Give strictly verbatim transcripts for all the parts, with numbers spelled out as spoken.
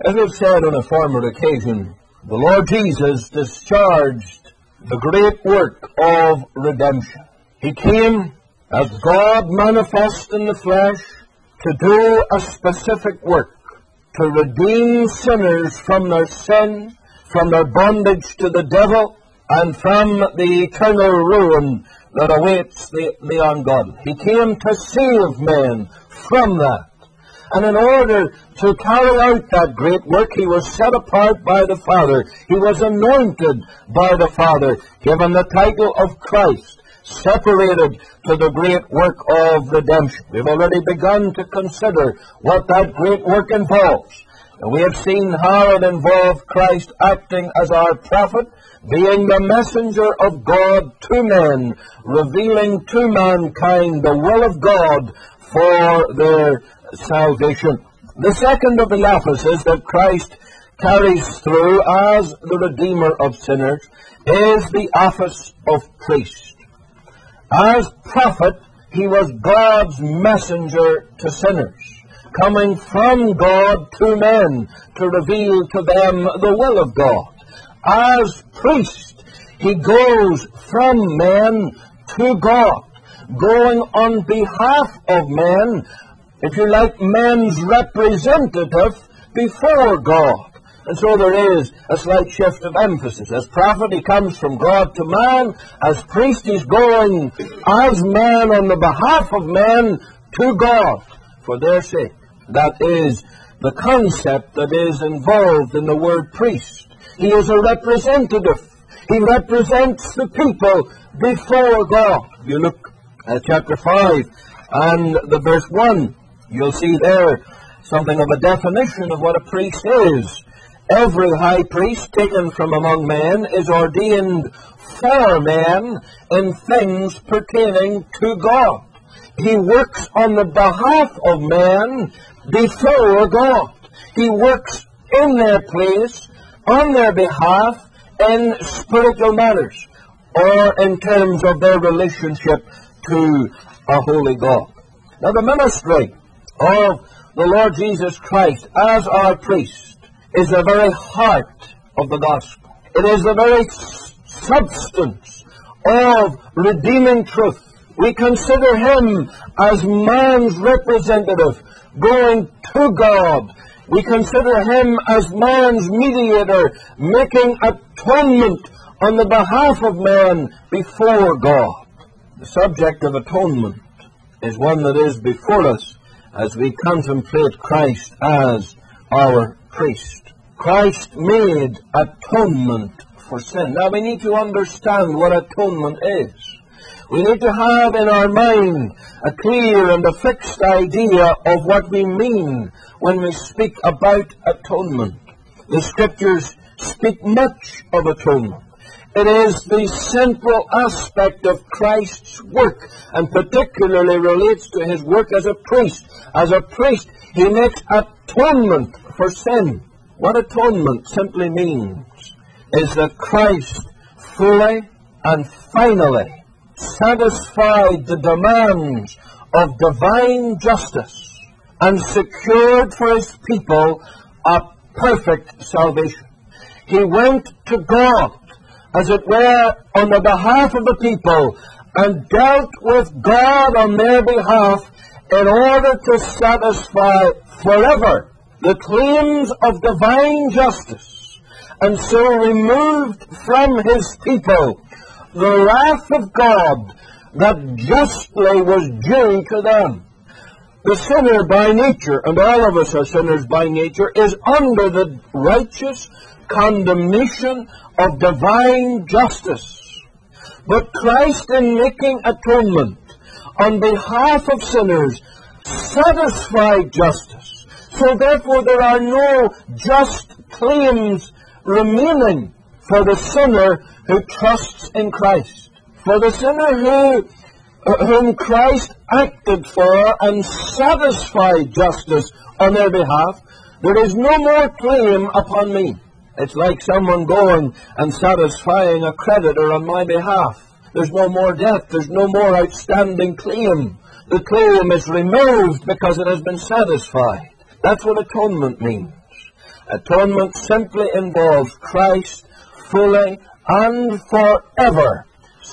As we've said on a former occasion, the Lord Jesus discharged the great work of redemption. He came as God manifest in the flesh to do a specific work, to redeem sinners from their sin, from their bondage to the devil, and from the eternal ruin that awaits the, the ungodly. He came to save men from that. And in order to carry out that great work, he was set apart by the Father. He was anointed by the Father, given the title of Christ, separated to the great work of redemption. We've already begun to consider what that great work involves. And we have seen how it involved Christ acting as our prophet, being the messenger of God to men, revealing to mankind the will of God for their salvation. The second of the offices that Christ carries through as the Redeemer of sinners is the office of priest. As prophet, he was God's messenger to sinners, coming from God to men to reveal to them the will of God. As priest, he goes from men to God, going on behalf of men, if you like, man's representative before God. And so there is a slight shift of emphasis. As prophet, he comes from God to man. As priest, he's going as man on the behalf of men to God for their sake. That is the concept that is involved in the word priest. He is a representative. He represents the people before God. You look at chapter five and the verse one. You'll see there something of a definition of what a priest is. Every high priest taken from among men is ordained for men in things pertaining to God. He works on the behalf of man before God. He works in their place, on their behalf, in spiritual matters, or in terms of their relationship to a holy God. Now, the ministry of the Lord Jesus Christ as our priest is the very heart of the gospel. It is the very substance of redeeming truth. We consider him as man's representative going to God. We consider him as man's mediator, making atonement on the behalf of man before God. The subject of atonement is one that is before us as we contemplate Christ as our priest. Christ made atonement for sin. Now we need to understand what atonement is. We need to have in our mind a clear and a fixed idea of what we mean when we speak about atonement. The Scriptures speak much of atonement. It is the central aspect of Christ's work, and particularly relates to his work as a priest. As a priest, he makes atonement for sin. What atonement simply means is that Christ fully and finally satisfied the demands of divine justice and secured for his people a perfect salvation. He went to God, as it were, on the behalf of the people, and dealt with God on their behalf in order to satisfy forever the claims of divine justice, and so removed from his people the wrath of God that justly was due to them. The sinner by nature, and all of us are sinners by nature, is under the righteous condemnation of divine justice. But Christ, in making atonement on behalf of sinners, satisfied justice. So therefore there are no just claims remaining for the sinner who trusts in Christ. For the sinner who, uh, whom Christ acted for and satisfied justice on their behalf, there is no more claim upon me. It's like someone going and satisfying a creditor on my behalf. There's no more debt. There's no more outstanding claim. The claim is removed because it has been satisfied. That's what atonement means. Atonement simply involves Christ fully and forever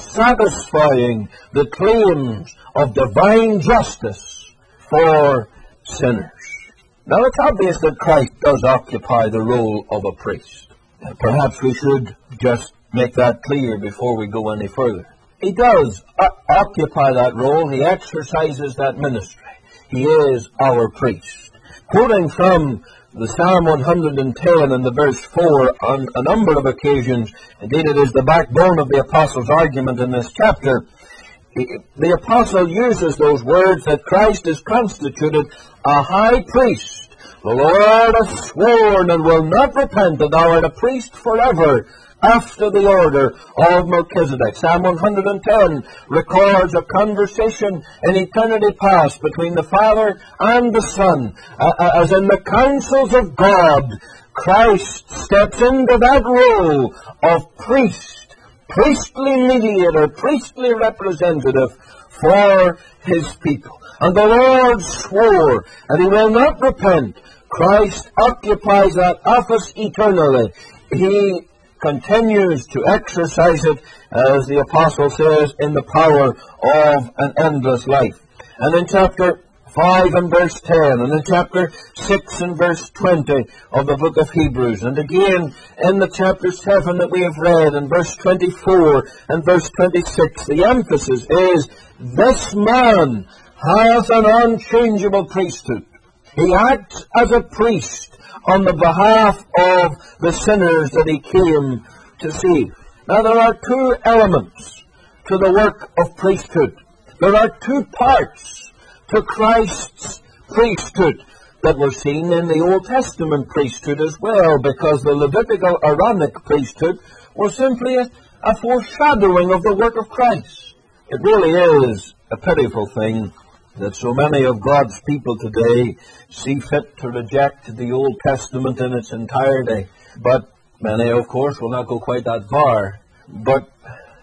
satisfying the claims of divine justice for sinners. Now, it's obvious that Christ does occupy the role of a priest. Perhaps we should just make that clear before we go any further. He does o- occupy that role. He exercises that ministry. He is our priest. Quoting from the Psalm one hundred ten and the verse four on a number of occasions, indeed it is the backbone of the Apostle's argument in this chapter, the Apostle uses those words that Christ is constituted a high priest. The Lord hath sworn and will not repent that thou art a priest forever, after the order of Melchizedek. Psalm one hundred ten records a conversation in eternity past between the Father and the Son. Uh, as in the councils of God, Christ steps into that role of priest, priestly mediator, priestly representative for his people. And the Lord swore, and he will not repent. Christ occupies that office eternally. He continues to exercise it, as the Apostle says, in the power of an endless life. And in chapter five and verse ten, and in chapter six and verse twenty of the book of Hebrews, and again in the chapter seven that we have read, in verse twenty-four and verse twenty-six, the emphasis is, this man hath an unchangeable priesthood. He acts as a priest on the behalf of the sinners that he came to save. Now, there are two elements to the work of priesthood. There are two parts to Christ's priesthood that were seen in the Old Testament priesthood as well, because the Levitical Aaronic priesthood was simply a, a foreshadowing of the work of Christ. It really is a pitiful thing that so many of God's people today see fit to reject the Old Testament in its entirety. But many, of course, will not go quite that far. But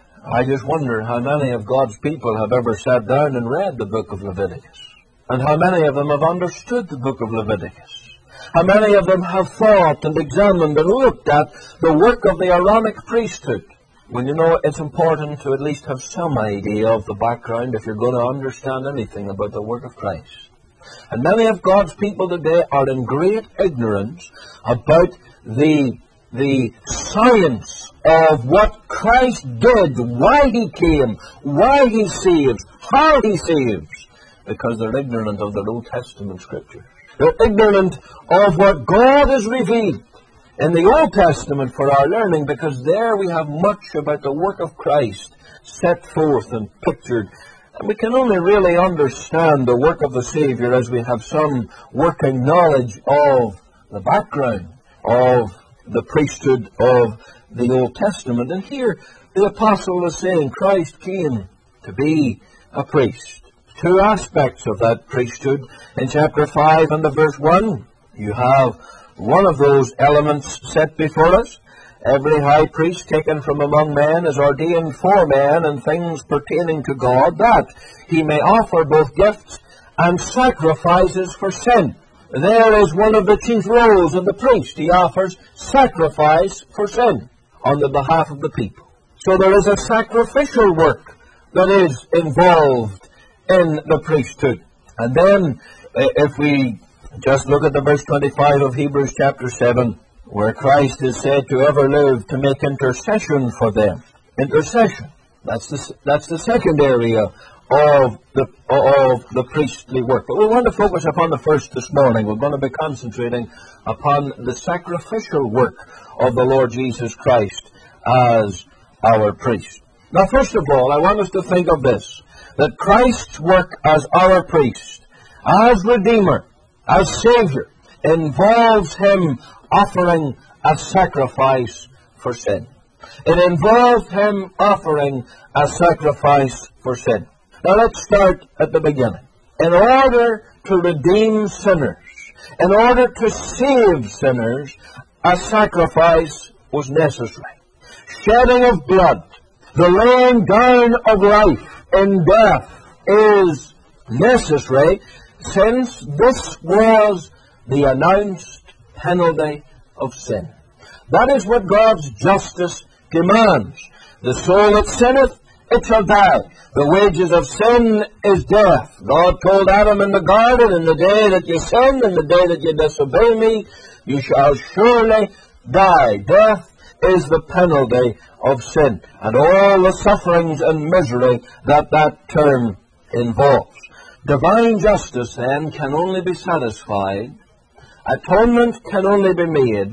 I just wonder how many of God's people have ever sat down and read the book of Leviticus. And how many of them have understood the book of Leviticus. How many of them have thought and examined and looked at the work of the Aaronic priesthood. Well, you know, it's important to at least have some idea of the background if you're going to understand anything about the work of Christ. And many of God's people today are in great ignorance about the, the science of what Christ did, why he came, why he saves, how he saves, because they're ignorant of the Old Testament scriptures. They're ignorant of what God has revealed in the Old Testament for our learning, because there we have much about the work of Christ set forth and pictured. And we can only really understand the work of the Savior as we have some working knowledge of the background of the priesthood of the Old Testament. And here the Apostle is saying Christ came to be a priest. Two aspects of that priesthood. In chapter five and the verse one, you have one of those elements set before us. Every high priest taken from among men is ordained for men and things pertaining to God, that he may offer both gifts and sacrifices for sin. There is one of the chief roles of the priest. He offers sacrifice for sin on the behalf of the people. So there is a sacrificial work that is involved in the priesthood. And then, if we just look at the verse twenty-five of Hebrews chapter seven, where Christ is said to ever live to make intercession for them. Intercession. That's the, that's the second area of the, of the priestly work. But we want to focus upon the first this morning. We're going to be concentrating upon the sacrificial work of the Lord Jesus Christ as our priest. Now, first of all, I want us to think of this, that Christ's work as our priest, as Redeemer, as Savior, involves him offering a sacrifice for sin. It involves him offering a sacrifice for sin. Now let's start at the beginning. In order to redeem sinners, in order to save sinners, a sacrifice was necessary. Shedding of blood, the laying down of life in death is necessary, since this was the announced penalty of sin. That is what God's justice demands. The soul that sinneth, it shall die. The wages of sin is death. God told Adam in the garden, in the day that you sin, in the day that you disobey me, you shall surely die. Death is the penalty of sin, and all the sufferings and misery that that term involves. Divine justice, then, can only be satisfied, atonement can only be made,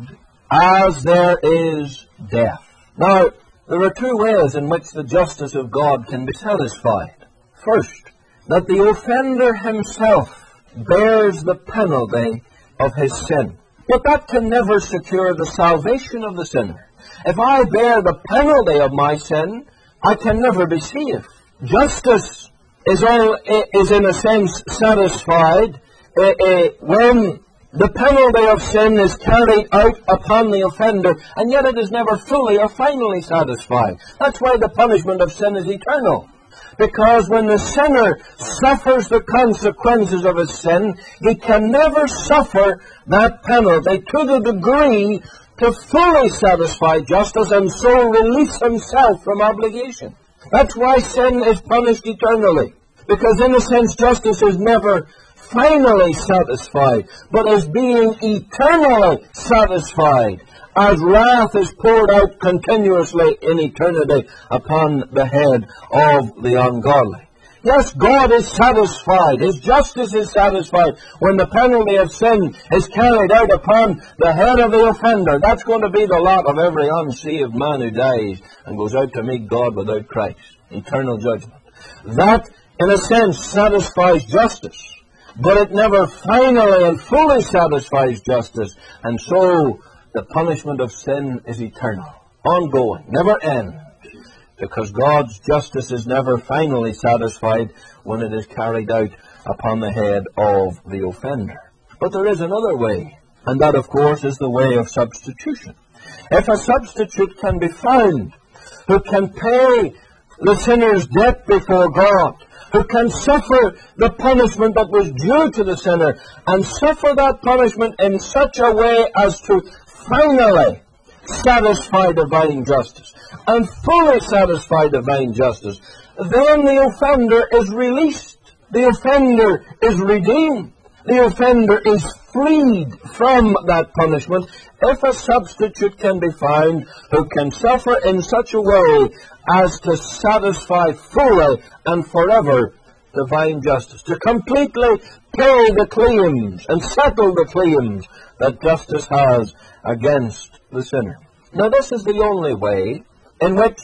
as there is death. Now, there are two ways in which the justice of God can be satisfied. First, that the offender himself bears the penalty of his sin. But that can never secure the salvation of the sinner. If I bear the penalty of my sin, I can never be saved. Justice is, all, is in a sense satisfied uh, uh, when the penalty of sin is carried out upon the offender, and yet it is never fully or finally satisfied. That's why the punishment of sin is eternal. Because when the sinner suffers the consequences of his sin, he can never suffer that penalty to the degree to fully satisfy justice and so release himself from obligation. That's why sin is punished eternally. Because in a sense, justice is never finally satisfied, but is being eternally satisfied, as wrath is poured out continuously in eternity upon the head of the ungodly. Yes, God is satisfied. His justice is satisfied when the penalty of sin is carried out upon the head of the offender. That's going to be the lot of every unsaved man who dies and goes out to meet God without Christ. Eternal judgment. That, in a sense, satisfies justice. But it never finally and fully satisfies justice. And so the punishment of sin is eternal, ongoing, never ends. Because God's justice is never finally satisfied when it is carried out upon the head of the offender. But there is another way, and that, of course, is the way of substitution. If a substitute can be found who can pay the sinner's debt before God, who can suffer the punishment that was due to the sinner, and suffer that punishment in such a way as to finally satisfy divine justice, and fully satisfy divine justice, then the offender is released. The offender is redeemed. The offender is freed from that punishment if a substitute can be found who can suffer in such a way as to satisfy fully and forever divine justice, to completely pay the claims and settle the claims that justice has against the sinner. Now, this is the only way in which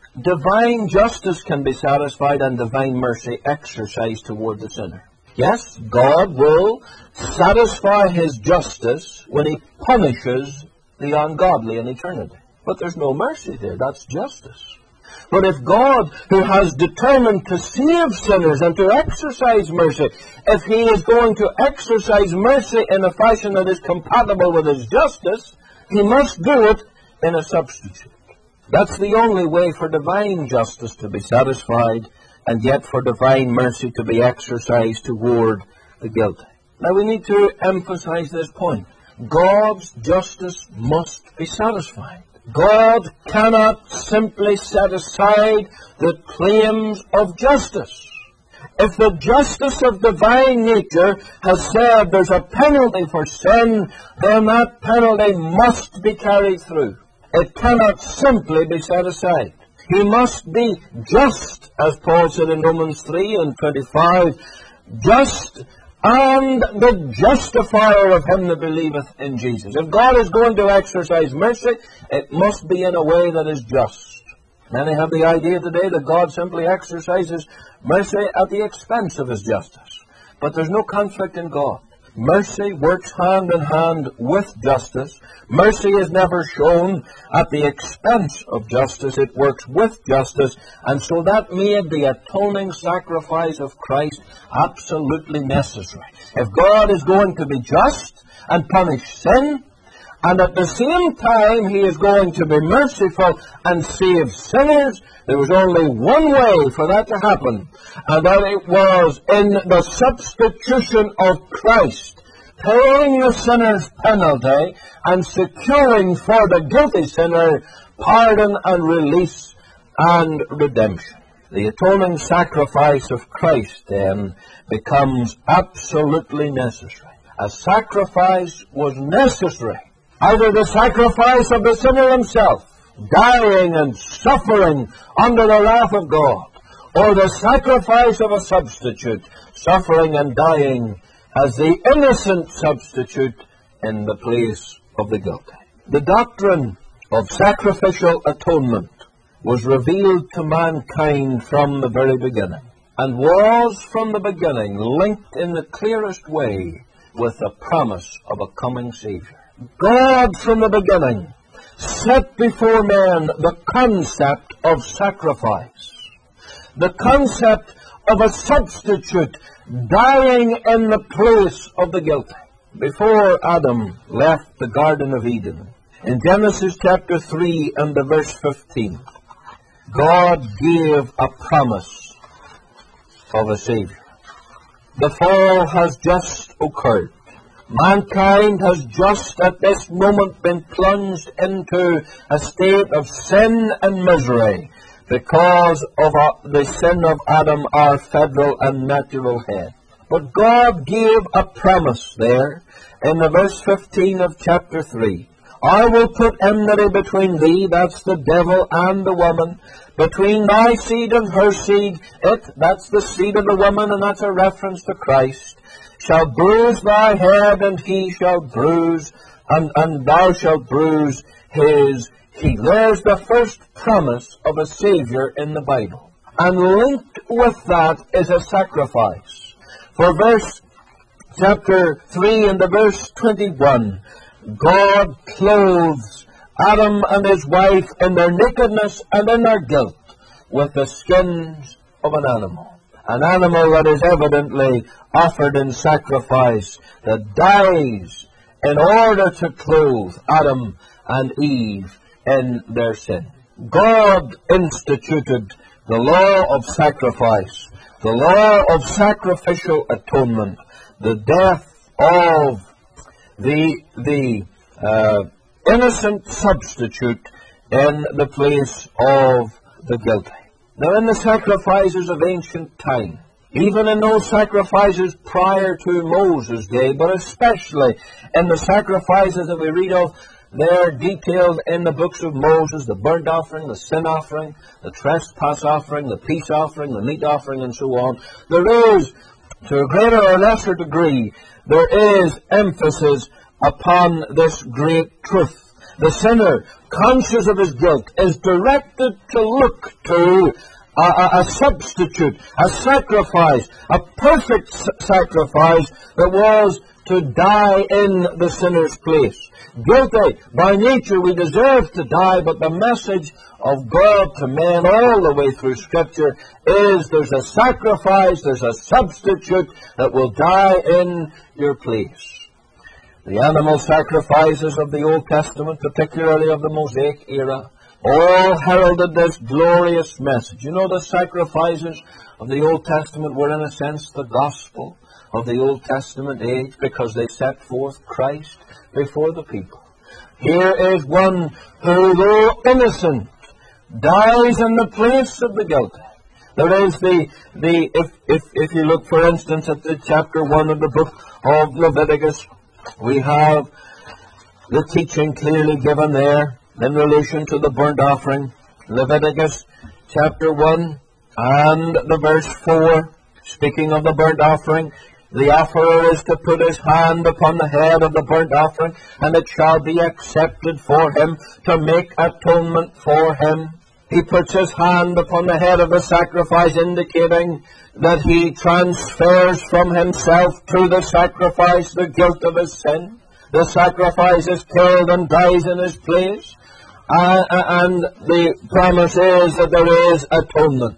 divine justice can be satisfied and divine mercy exercised toward the sinner. Yes, God will satisfy his justice when he punishes the ungodly in eternity. But there's no mercy there. That's justice. But if God, who has determined to save sinners and to exercise mercy, if he is going to exercise mercy in a fashion that is compatible with his justice, he must do it in a substitute. That's the only way for divine justice to be satisfied, and yet for divine mercy to be exercised toward the guilty. Now we need to emphasize this point. God's justice must be satisfied. God cannot simply set aside the claims of justice. If the justice of divine nature has said there's a penalty for sin, then that penalty must be carried through. It cannot simply be set aside. He must be just, as Paul said in Romans three and twenty-five, just and the justifier of him that believeth in Jesus. If God is going to exercise mercy, it must be in a way that is just. Many have the idea today that God simply exercises mercy at the expense of his justice. But there's no conflict in God. Mercy works hand in hand with justice. Mercy is never shown at the expense of justice. It works with justice. And so that made the atoning sacrifice of Christ absolutely necessary. If God is going to be just and punish sin, and at the same time he is going to be merciful and save sinners, there was only one way for that to happen, and that it was in the substitution of Christ, paying the sinner's penalty and securing for the guilty sinner pardon and release and redemption. The atoning sacrifice of Christ, then, becomes absolutely necessary. A sacrifice was necessary. Either the sacrifice of the sinner himself, dying and suffering under the wrath of God, or the sacrifice of a substitute, suffering and dying as the innocent substitute in the place of the guilty. The doctrine of sacrificial atonement was revealed to mankind from the very beginning, and was from the beginning linked in the clearest way with the promise of a coming Savior. God from the beginning set before men the concept of sacrifice, the concept of a substitute dying in the place of the guilty. Before Adam left the Garden of Eden, in Genesis chapter three and the verse fifteen, God gave a promise of a Savior. The fall has just occurred. Mankind has just at this moment been plunged into a state of sin and misery because of the sin of Adam, our federal and natural head. But God gave a promise there in the verse fifteen of chapter three. I will put enmity between thee, that's the devil, and the woman, between thy seed and her seed, it, that's the seed of the woman, and that's a reference to Christ, shall bruise thy head, and he shall bruise, and, and thou shalt bruise his heel. There's the first promise of a Savior in the Bible. And linked with that is a sacrifice. For verse chapter three and the verse twenty-one, God clothes Adam and his wife in their nakedness and in their guilt with the skins of an animal. An animal that is evidently offered in sacrifice, that dies in order to clothe Adam and Eve in their sin. God instituted the law of sacrifice, the law of sacrificial atonement, the death of the the uh, innocent substitute in the place of the guilty. Now, in the sacrifices of ancient time, even in those sacrifices prior to Moses' day, but especially in the sacrifices that we read of, they're detailed in the books of Moses, the burnt offering, the sin offering, the trespass offering, the peace offering, the meat offering, and so on. There is, to a greater or lesser degree, there is emphasis upon this great truth. The sinner, conscious of his guilt, is directed to look to a, a, a substitute, a sacrifice, a perfect s- sacrifice that was to die in the sinner's place. Guilty, by nature we deserve to die, but the message of God to men all the way through Scripture is there's a sacrifice, there's a substitute that will die in your place. The animal sacrifices of the Old Testament, particularly of the Mosaic era, all heralded this glorious message. You know, the sacrifices of the Old Testament were in a sense the gospel of the Old Testament age because they set forth Christ before the people. Here is one who, though innocent, dies in the place of the guilty. There is the, the if, if, if you look, for instance, at the chapter one of the book of Leviticus, we have the teaching clearly given there in relation to the burnt offering. Leviticus chapter one and the verse four, speaking of the burnt offering, the offerer is to put his hand upon the head of the burnt offering, and it shall be accepted for him to make atonement for him. He puts his hand upon the head of the sacrifice, indicating that he transfers from himself to the sacrifice the guilt of his sin. The sacrifice is killed and dies in his place. Uh, and the promise is that there is atonement.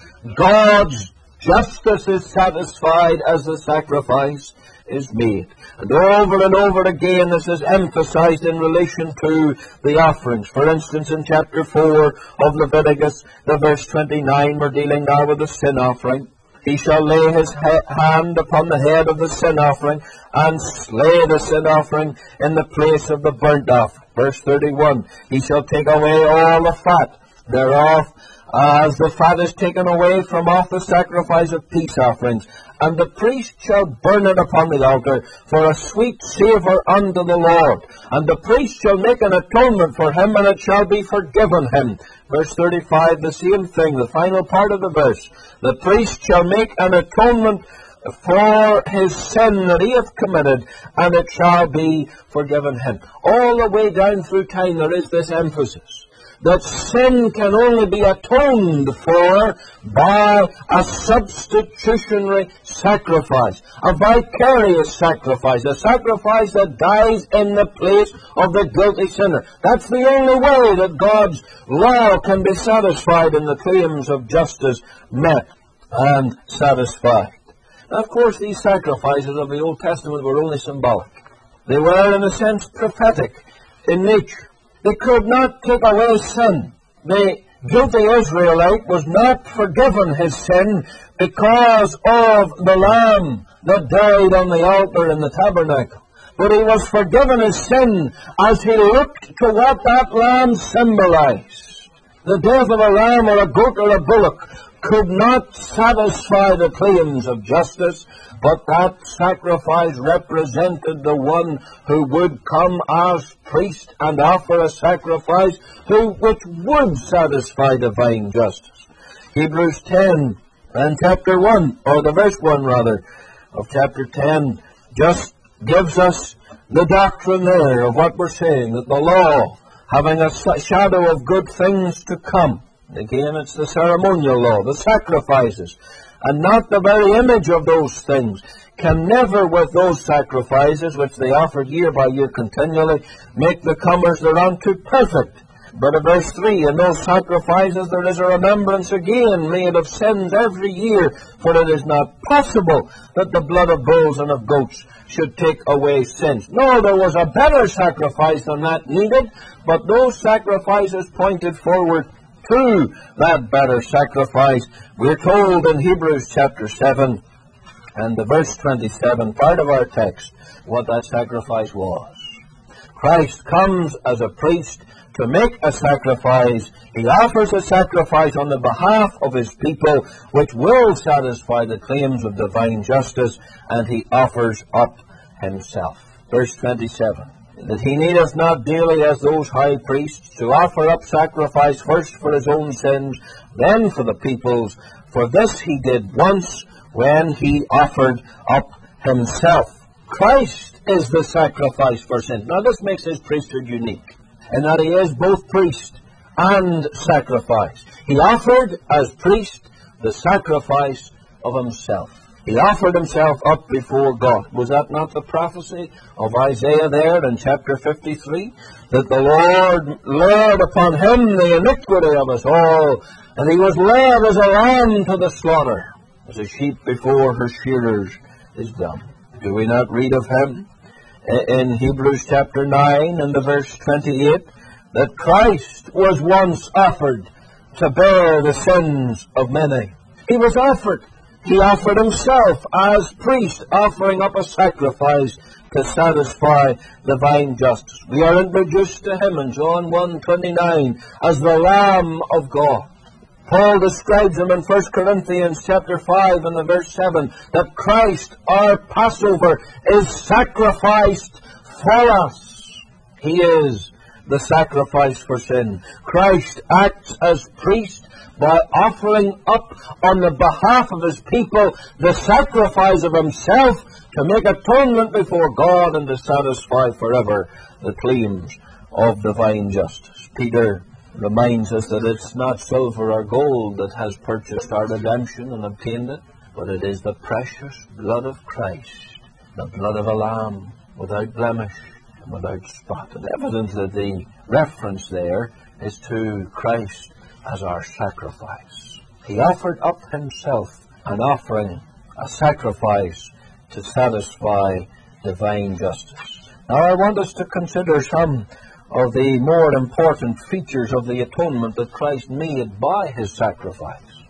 God's justice is satisfied as the sacrifice is made. And over and over again this is emphasized in relation to the offerings. For instance, in chapter four of Leviticus, the verse twenty-nine, we're dealing now with the sin offering. he shall lay his ha- hand upon the head of the sin offering, and slay the sin offering in the place of the burnt offering. Verse thirty-one, he shall take away all the fat thereof, as the fat is taken away from off the sacrifice of peace offerings. And the priest shall burn it upon the altar for a sweet savour unto the Lord. And the priest shall make an atonement for him, and it shall be forgiven him. Verse thirty-five, the same thing, the final part of the verse. The priest shall make an atonement for his sin that he hath committed, and it shall be forgiven him. All the way down through time there is this emphasis that sin can only be atoned for by a substitutionary sacrifice, a vicarious sacrifice, a sacrifice that dies in the place of the guilty sinner. That's the only way that God's law can be satisfied and the claims of justice met and satisfied. Now, of course, these sacrifices of the Old Testament were only symbolic. They were, in a sense, prophetic in nature. They could not take away sin. The guilty Israelite was not forgiven his sin because of the lamb that died on the altar in the tabernacle. But he was forgiven his sin as he looked to what that lamb symbolized. The death of a lamb or a goat or a bullock could not satisfy the claims of justice, but that sacrifice represented the one who would come as priest and offer a sacrifice who, which would satisfy divine justice. Hebrews ten and chapter one, or the verse one rather, of chapter ten, just gives us the doctrine there of what we're saying, that the law, having a shadow of good things to come, again, it's the ceremonial law, the sacrifices, and not the very image of those things, can never, with those sacrifices, which they offered year by year continually, make the comers thereunto perfect. But in verse three, in those sacrifices there is a remembrance again made of sins every year, for it is not possible that the blood of bulls and of goats should take away sins. No, there was a better sacrifice than that needed, but those sacrifices pointed forward to that better sacrifice. We're told in Hebrews chapter seven and the verse twenty-seven, part of our text, what that sacrifice was. Christ comes as a priest to make a sacrifice. He offers a sacrifice on the behalf of his people, which will satisfy the claims of divine justice, and he offers up himself. Verse twenty-seven. That he needeth not daily as those high priests to offer up sacrifice first for his own sins, then for the people's. For this he did once when he offered up himself. Christ is the sacrifice for sin. Now this makes his priesthood unique, in that he is both priest and sacrifice. He offered as priest the sacrifice of himself. He offered himself up before God. Was that not the prophecy of Isaiah there in chapter fifty-three? That the Lord laid upon him the iniquity of us all, and he was led as a lamb to the slaughter, as a sheep before her shearers is dumb. Do we not read of him in Hebrews chapter nine and the verse twenty-eight, that Christ was once offered to bear the sins of many? He was offered. He offered himself as priest, offering up a sacrifice to satisfy divine justice. We are introduced to him in John one twenty-nine as the Lamb of God. Paul describes him in First Corinthians chapter five and the verse seven, that Christ, our Passover, is sacrificed for us. He is the sacrifice for sin. Christ acts as priest by offering up on the behalf of his people the sacrifice of himself to make atonement before God and to satisfy forever the claims of divine justice. Peter reminds us that it's not silver or gold that has purchased our redemption and obtained it, but it is the precious blood of Christ, the blood of a lamb without blemish and without spot. And evidently the reference there is to Christ as our sacrifice. He offered up himself, an offering, a sacrifice to satisfy divine justice. Now I want us to consider some of the more important features of the atonement that Christ made by his sacrifice.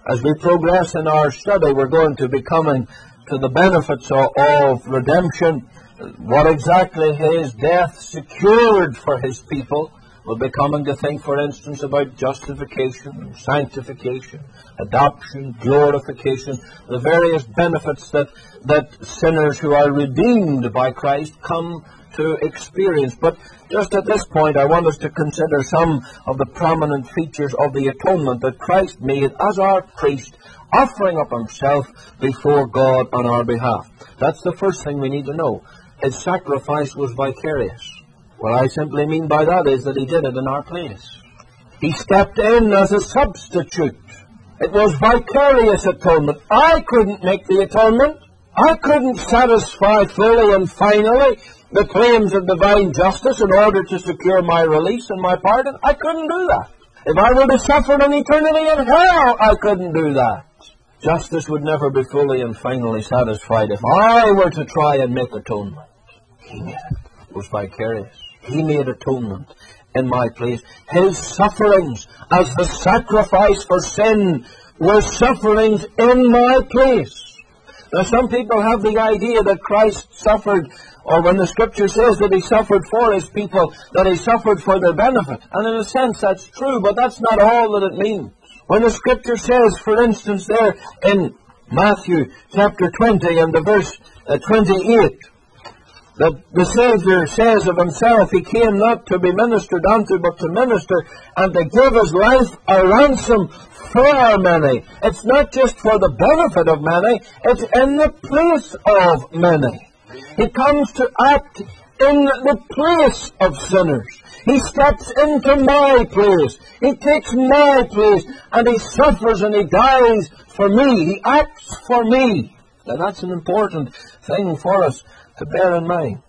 As we progress in our study, we're going to be coming to the benefits of, of redemption. What exactly his death secured for his people. We'll be coming to think, for instance, about justification, sanctification, adoption, glorification, the various benefits that, that sinners who are redeemed by Christ come to experience. But just at this point, I want us to consider some of the prominent features of the atonement that Christ made as our priest, offering up himself before God on our behalf. That's the first thing we need to know. His sacrifice was vicarious. What I simply mean by that is that he did it in our place. He stepped in as a substitute. It was vicarious atonement. I couldn't make the atonement. I couldn't satisfy fully and finally the claims of divine justice in order to secure my release and my pardon. I couldn't do that. If I were to suffer an eternity in hell, I couldn't do that. Justice would never be fully and finally satisfied if I were to try and make atonement. He made it. It was vicarious. He made atonement in my place. His sufferings as the sacrifice for sin were sufferings in my place. Now, some people have the idea that Christ suffered, or when the Scripture says that he suffered for his people, that he suffered for their benefit. And in a sense, that's true, but that's not all that it means. When the Scripture says, for instance, there in Matthew chapter twenty and the verse uh, twenty-eight, that the Savior says of himself, he came not to be ministered unto, but to minister, and to give his life a ransom for many. It's not just for the benefit of many, it's in the place of many. He comes to act in the place of sinners. He steps into my place. He takes my place, and he suffers and he dies for me. He acts for me. Now that's an important thing for us to bear in mind.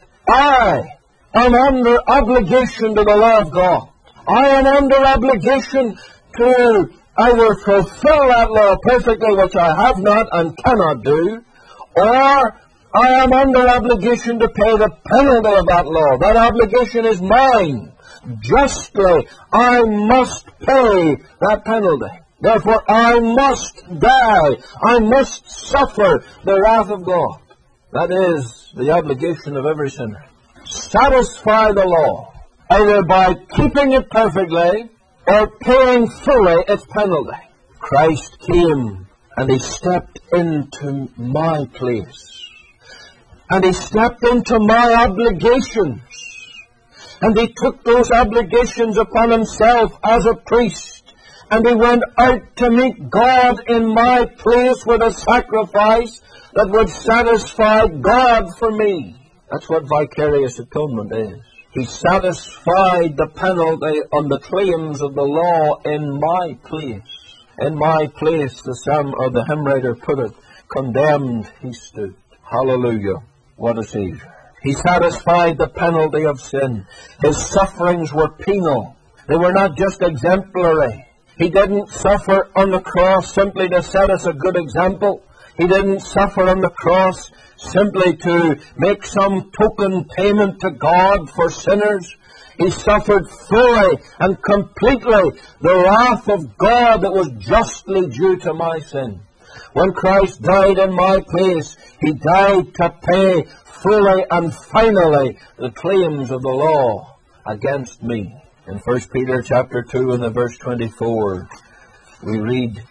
I am under obligation to the law of God. I am under obligation to either fulfill that law perfectly, which I have not and cannot do, or I am under obligation to pay the penalty of that law. That obligation is mine. Justly, I must pay that penalty. Therefore, I must die. I must suffer the wrath of God. That is the obligation of every sinner. Satisfy the law, either by keeping it perfectly or paying fully its penalty. Christ came and he stepped into my place. And he stepped into my obligations. And he took those obligations upon himself as a priest. And he went out to meet God in my place with a sacrifice that would satisfy God for me. That's what vicarious atonement is. He satisfied the penalty on the claims of the law in my place. In my place, the psalm or the hymn writer put it, condemned he stood. Hallelujah. What a Savior. He satisfied the penalty of sin. His sufferings were penal. They were not just exemplary. He didn't suffer on the cross simply to set us a good example. He didn't suffer on the cross simply to make some token payment to God for sinners. He suffered fully and completely the wrath of God that was justly due to my sin. When Christ died in my place, he died to pay fully and finally the claims of the law against me. In First Peter chapter two and the verse twenty-four, we read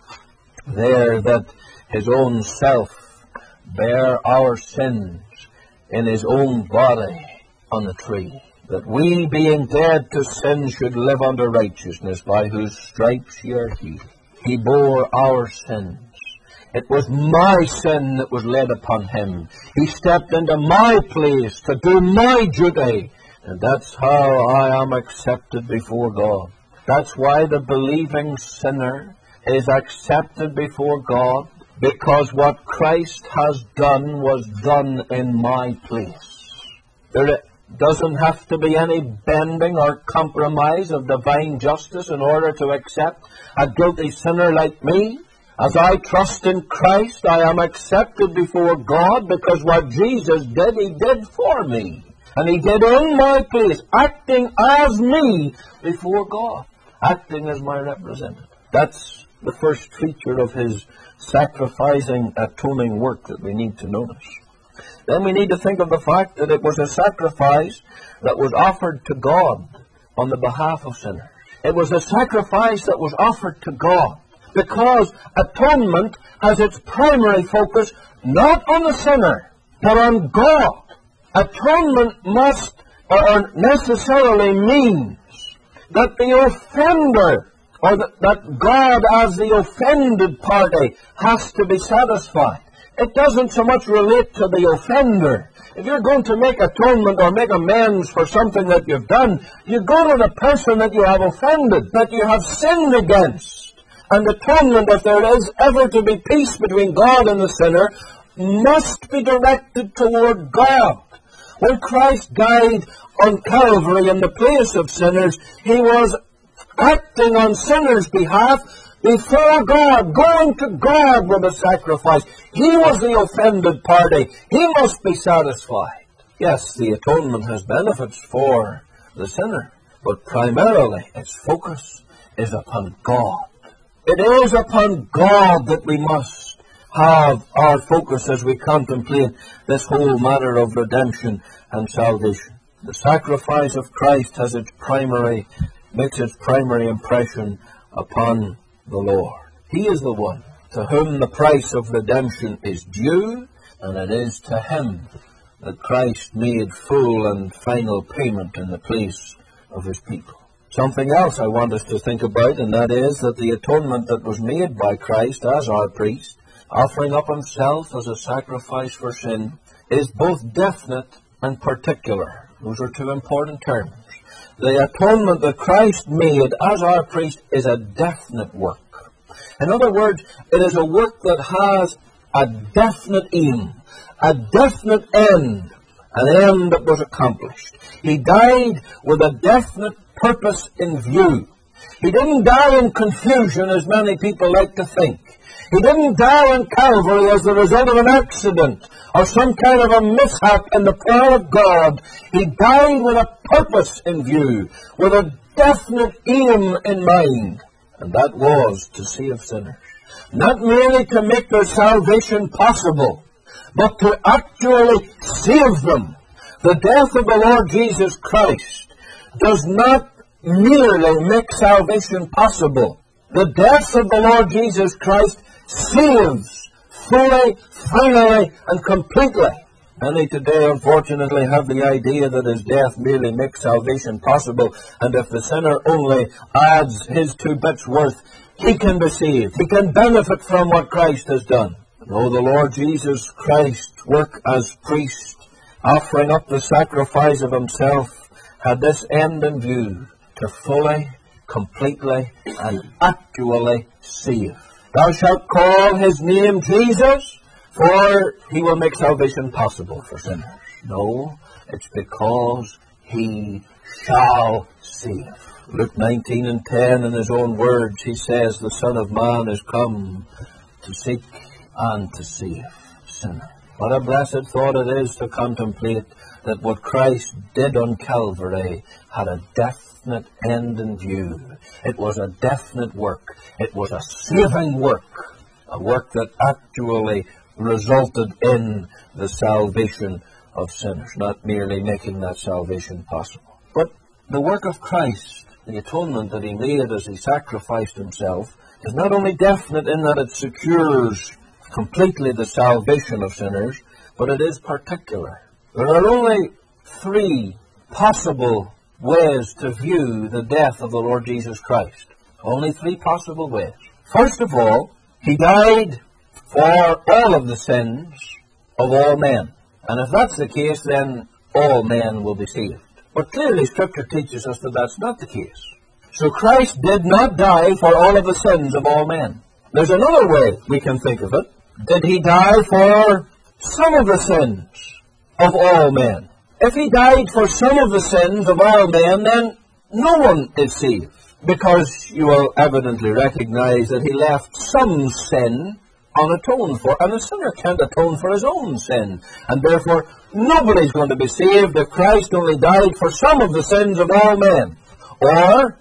there that his own self bare our sins in his own body on the tree, that we, being dead to sin, should live unto righteousness, by whose stripes ye are healed. He bore our sins. It was my sin that was laid upon him. He stepped into my place to do my duty, and that's how I am accepted before God. That's why the believing sinner is accepted before God, because what Christ has done was done in my place. There doesn't have to be any bending or compromise of divine justice in order to accept a guilty sinner like me. As I trust in Christ, I am accepted before God because what Jesus did, he did for me. And he did in my place, acting as me before God, acting as my representative. That's the first feature of his sacrificing, atoning work that we need to notice. Then we need to think of the fact that it was a sacrifice that was offered to God on the behalf of sinners. It was a sacrifice that was offered to God because atonement has its primary focus not on the sinner, but on God. Atonement must or necessarily means that the offender, or that, that God as the offended party, has to be satisfied. It doesn't so much relate to the offender. If you're going to make atonement or make amends for something that you've done, you go to the person that you have offended, that you have sinned against. And atonement, if there is ever to be peace between God and the sinner, must be directed toward God. When Christ died on Calvary in the place of sinners, he was acting on sinners' behalf before God, going to God with a sacrifice. He was the offended party. He must be satisfied. Yes, the atonement has benefits for the sinner, but primarily its focus is upon God. It is upon God that we must have our focus as we contemplate this whole matter of redemption and salvation. The sacrifice of Christ has its primary, makes its primary impression upon the Lord. He is the one to whom the price of redemption is due, and it is to him that Christ made full and final payment in the place of his people. Something else I want us to think about, and that is that the atonement that was made by Christ as our priest, offering up himself as a sacrifice for sin, is both definite and particular. Those are two important terms. The atonement that Christ made as our priest is a definite work. In other words, it is a work that has a definite aim, a definite end, an end that was accomplished. He died with a definite purpose in view. He didn't die in confusion, as many people like to think. He didn't die on Calvary as the result of an accident or some kind of a mishap in the plan of God. He died with a purpose in view, with a definite aim in mind, and that was to save sinners. Not merely to make their salvation possible, but to actually save them. The death of the Lord Jesus Christ does not merely make salvation possible. The death of the Lord Jesus Christ saves fully, finally, and completely. Many today, unfortunately, have the idea that his death merely makes salvation possible, and if the sinner only adds his two bits worth, he can be saved. He can benefit from what Christ has done. No, the Lord Jesus Christ's work as priest, offering up the sacrifice of himself, had this end in view, to fully, completely, and actually save. Thou shalt call his name Jesus, for he will make salvation possible for sinners. No, it's because he shall save. Luke nineteen and ten, in his own words, he says, the Son of Man is come to seek and to save sinners. What a blessed thought it is to contemplate that what Christ did on Calvary had a definite end in view. It was a definite work. It was a saving work, a work that actually resulted in the salvation of sinners, not merely making that salvation possible. But the work of Christ, the atonement that he made as he sacrificed himself, is not only definite in that it secures completely the salvation of sinners, but it is particular. There are only three possible ways to view the death of the Lord Jesus Christ. Only three possible ways. First of all, he died for all of the sins of all men. And if that's the case, then all men will be saved. But clearly Scripture teaches us that that's not the case. So Christ did not die for all of the sins of all men. There's another way we can think of it. Did he die for some of the sins of all men? If he died for some of the sins of all men, then no one is saved, because you will evidently recognize that he left some sin unatoned for, and a sinner can't atone for his own sin, and therefore nobody's going to be saved if Christ only died for some of the sins of all men. Or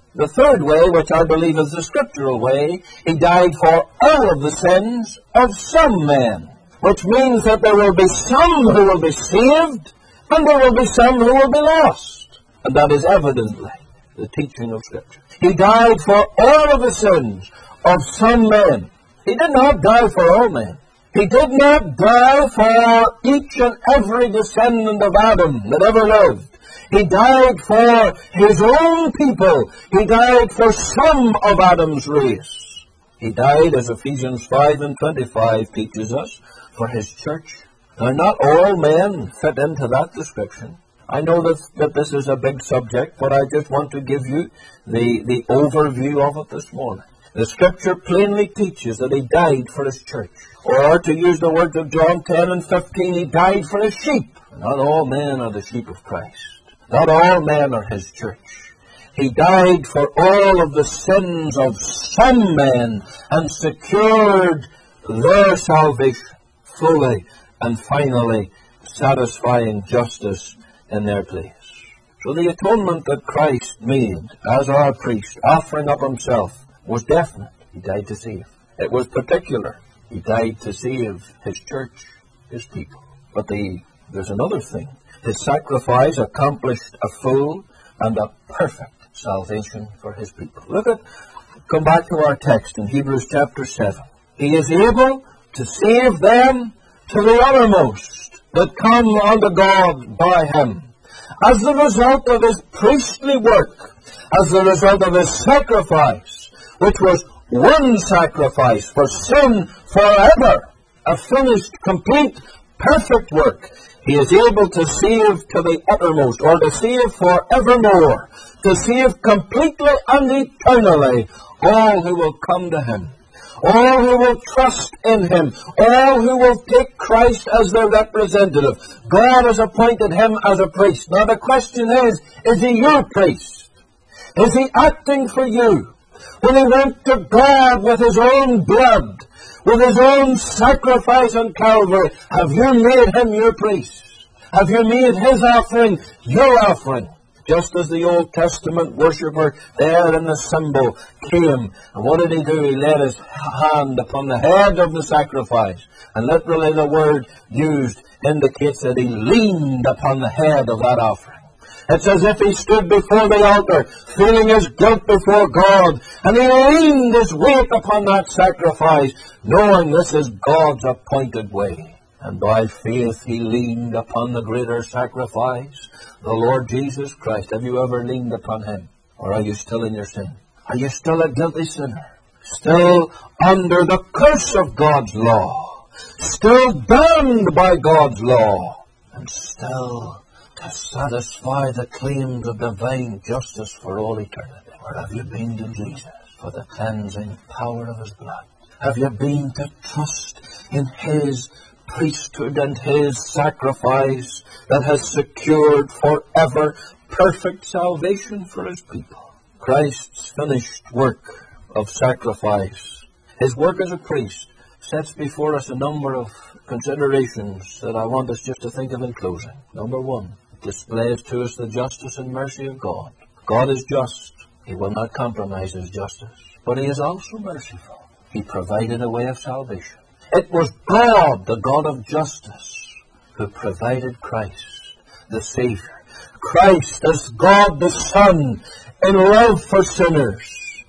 The third way, which I believe is the scriptural way, he died for all of the sins of some men, which means that there will be some who will be saved, and there will be some who will be lost. And that is evidently the teaching of Scripture. He died for all of the sins of some men. He did not die for all men. He did not die for each and every descendant of Adam that ever lived. He died for his own people. He died for some of Adam's race. He died, as Ephesians five and twenty-five teaches us, for his church. Now, not all men fit into that description. I know that, that this is a big subject, but I just want to give you the, the overview of it this morning. The Scripture plainly teaches that he died for his church. Or, to use the words of John ten and fifteen, he died for his sheep. Not all men are the sheep of Christ. Not all men are his church. He died for all of the sins of some men and secured their salvation fully and finally satisfying justice in their place. So the atonement that Christ made as our priest, offering up himself, was definite. He died to save. It was particular. He died to save his church, his people. But the, there's another thing. His sacrifice accomplished a full and a perfect salvation for his people. Look at, come back to our text in Hebrews chapter seven. He is able to save them to the uttermost that come unto God by him, as the result of his priestly work, as the result of his sacrifice, which was one sacrifice for sin forever, a finished, complete, perfect work. He is able to save to the uttermost, or to save forevermore, to save completely and eternally all who will come to him, all who will trust in him, all who will take Christ as their representative. God has appointed him as a priest. Now the question is, is he your priest? Is he acting for you? When he went to God with his own blood, with his own sacrifice on Calvary, have you made him your priest? Have you made his offering your offering? Just as the Old Testament worshipper there in the symbol came, and what did he do? He laid his hand upon the head of the sacrifice, and literally the word used indicates that he leaned upon the head of that offering. It's as if he stood before the altar, feeling his guilt before God, and he leaned his weight upon that sacrifice, knowing this is God's appointed way. And by faith he leaned upon the greater sacrifice, the Lord Jesus Christ. Have you ever leaned upon him? Or are you still in your sin? Are you still a guilty sinner? Still under the curse of God's law? Still bound by God's law? And still to satisfy the claims of divine justice for all eternity? Or have you been to Jesus for the cleansing power of his blood? Have you been to trust in his priesthood and his sacrifice that has secured forever perfect salvation for his people? Christ's finished work of sacrifice, his work as a priest, sets before us a number of considerations that I want us just to think of in closing. Number one, it displays to us the justice and mercy of God. God is just. He will not compromise his justice. But he is also merciful. He provided a way of salvation. It was God, the God of justice, who provided Christ, the Savior. Christ, as God the Son, in love for sinners,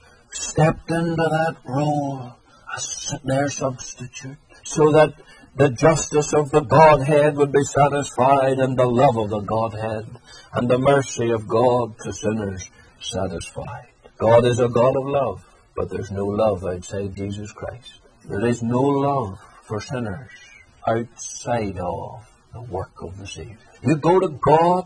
stepped into that role as their substitute, so that the justice of the Godhead would be satisfied, and the love of the Godhead, and the mercy of God to sinners satisfied. God is a God of love, but there's no love outside Jesus Christ. There is no love for sinners outside of the work of the Savior. You go to God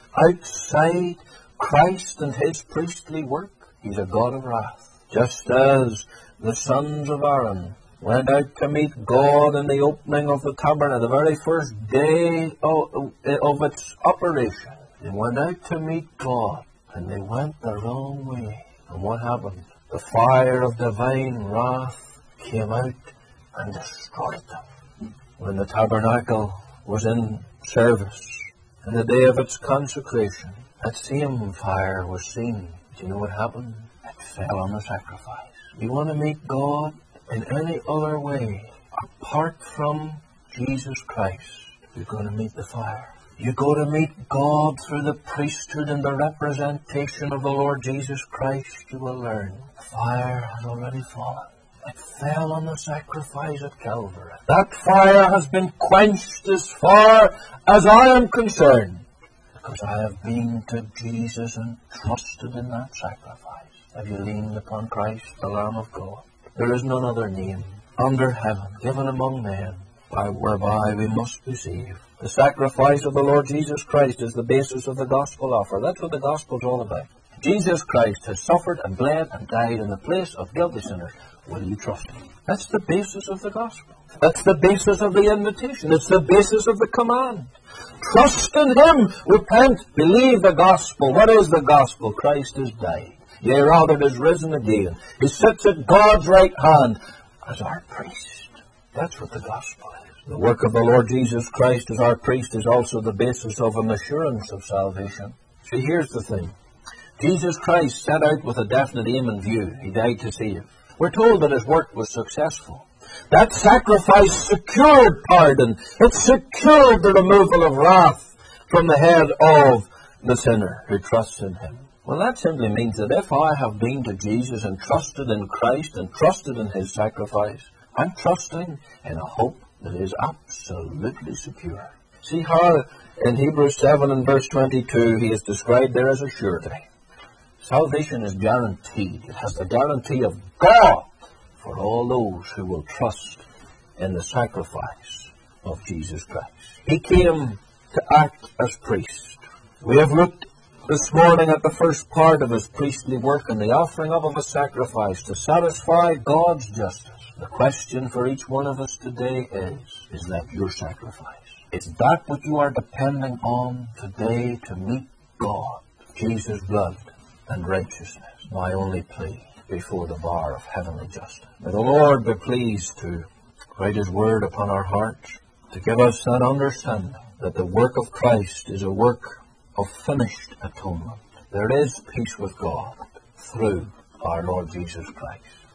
outside Christ and his priestly work, he's a God of wrath. Just as the sons of Aaron went out to meet God in the opening of the tabernacle, the very first day of, of its operation, they went out to meet God, and they went the wrong way. And what happened? The fire of divine wrath came out and destroyed them. When the tabernacle was in service, in the day of its consecration, that same fire was seen Do you know what happened? It fell on the sacrifice. You want to meet God in any other way apart from Jesus Christ, you're going to meet the fire. You go to meet God through the priesthood and the representation of the Lord Jesus Christ, you will learn. The fire has already fallen. It fell on the sacrifice at Calvary. That fire has been quenched as far as I am concerned, because I have been to Jesus and trusted in that sacrifice. Have you leaned upon Christ, the Lamb of God? There is none other name under heaven given among men by whereby we must be saved. The sacrifice of the Lord Jesus Christ is the basis of the gospel offer. That's what the gospel is all about. Jesus Christ has suffered and bled and died in the place of guilty sinners. Will you trust him? That's the basis of the gospel. That's the basis of the invitation. It's the basis of the command. Trust in him. Repent. Believe the gospel. What is the gospel? Christ has died. Yea, rather, is risen again. He sits at God's right hand as our priest. That's what the gospel is. The work of the Lord Jesus Christ as our priest is also the basis of an assurance of salvation. See, here's the thing. Jesus Christ set out with a definite aim in view. He died to save. We're told that his work was successful. That sacrifice secured pardon. It secured the removal of wrath from the head of the sinner who trusts in him. Well, that simply means that if I have been to Jesus and trusted in Christ and trusted in his sacrifice, I'm trusting in a hope that is absolutely secure. See how in Hebrews seven and verse twenty-two he is described there as a surety. Salvation is guaranteed. It has the guarantee of God for all those who will trust in the sacrifice of Jesus Christ. He came to act as priest. We have looked this morning at the first part of his priestly work and the offering up of a sacrifice to satisfy God's justice. The question for each one of us today is, is that your sacrifice? Is that what you are depending on today to meet God? Jesus' blood and righteousness, my only plea before the bar of heavenly justice. May the Lord be pleased to write his word upon our hearts, to give us that understanding that the work of Christ is a work of finished atonement. There is peace with God through our Lord Jesus Christ.